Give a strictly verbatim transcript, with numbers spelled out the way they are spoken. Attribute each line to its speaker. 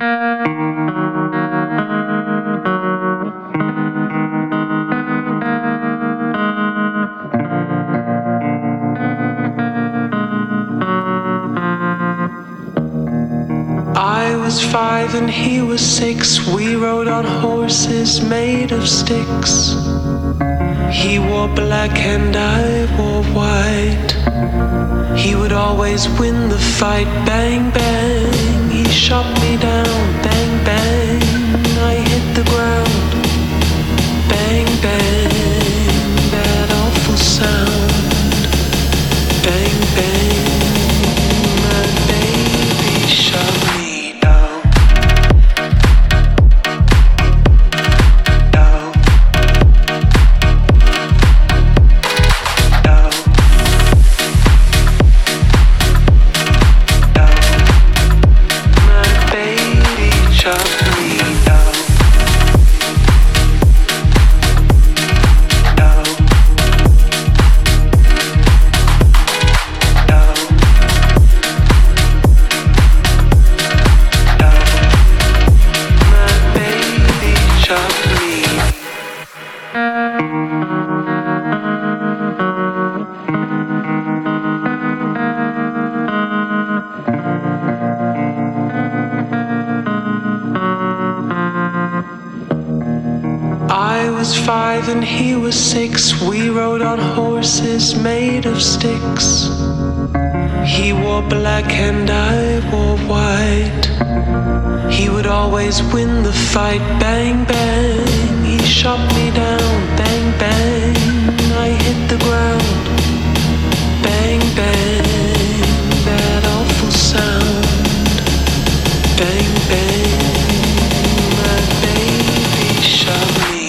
Speaker 1: I was five and he was six. We rode on horses made of sticks. He wore black and I wore white. He would always win the fight. Bang, bang, he shot me down. Bang, bang, I hit the ground. Bang, bang, that awful sound. Bang, bang, my baby shot me. Five and he was six. We rode on horses made of sticks. He wore black and I wore white. He would always win the fight. Bang, bang, he shot me down. Bang, bang, I hit the ground. Bang, bang, that awful sound. Bang, bang, my baby shot me.